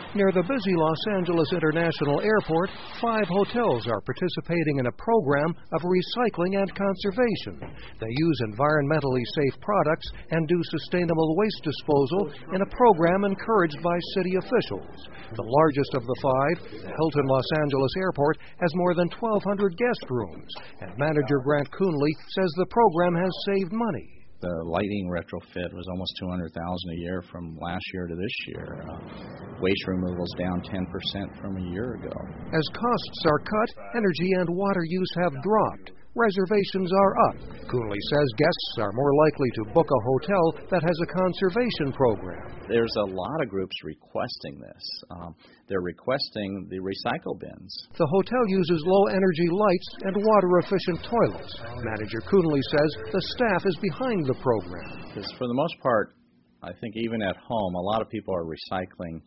Near the busy Los Angeles International Airport, 5 hotels are participating in a program of recycling and conservation. They use environmentally safe products and do sustainable waste disposal in a program encouraged by city officials. The largest of the 5, the Hilton Los Angeles Airport, has more than 1,200 guest rooms, and manager Grant Coonley says the program has saved money. The lighting retrofit was almost $200,000 a year from last year to this year. Waste removal's down 10% from a year ago. As costs are cut, energy and water use have dropped. Reservations are up. Coonley says guests are more likely to book a hotel that has a conservation program. There's a lot of groups requesting this. They're requesting the recycle bins. The hotel uses low-energy lights and water-efficient toilets. Manager Coonley says the staff is behind the program. Because for the most part, I think even at home, a lot of people are recycling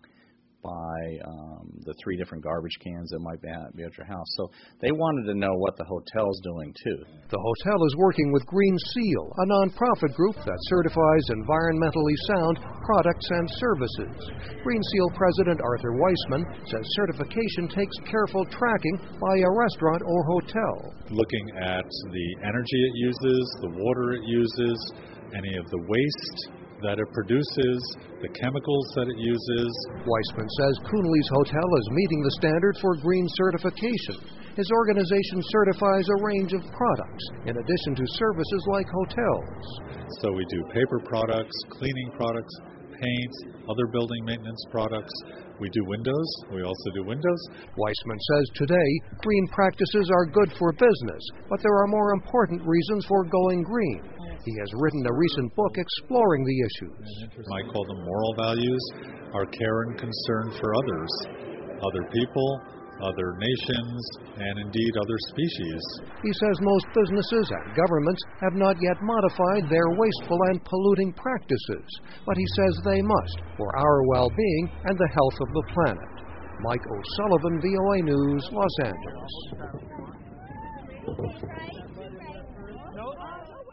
by the 3 different garbage cans that might be at your house. So they wanted to know what the hotel's doing, too. The hotel is working with Green Seal, a nonprofit group that certifies environmentally sound products and services. Green Seal President Arthur Weissman says certification takes careful tracking by a restaurant or hotel. Looking at the energy it uses, the water it uses, any of the waste that it produces, the chemicals that it uses. Weissman says Coonley's hotel is meeting the standard for green certification. His organization certifies a range of products, in addition to services like hotels. So we do paper products, cleaning products, paint, other building maintenance products. We do windows. We also do windows. Weissman says today, green practices are good for business, but there are more important reasons for going green. He has written a recent book exploring the issues. I call them moral values, our care and concern for others, other people, other nations, and indeed other species. He says most businesses and governments have not yet modified their wasteful and polluting practices, but he says they must for our well-being and the health of the planet. Mike O'Sullivan, VOA News, Los Angeles.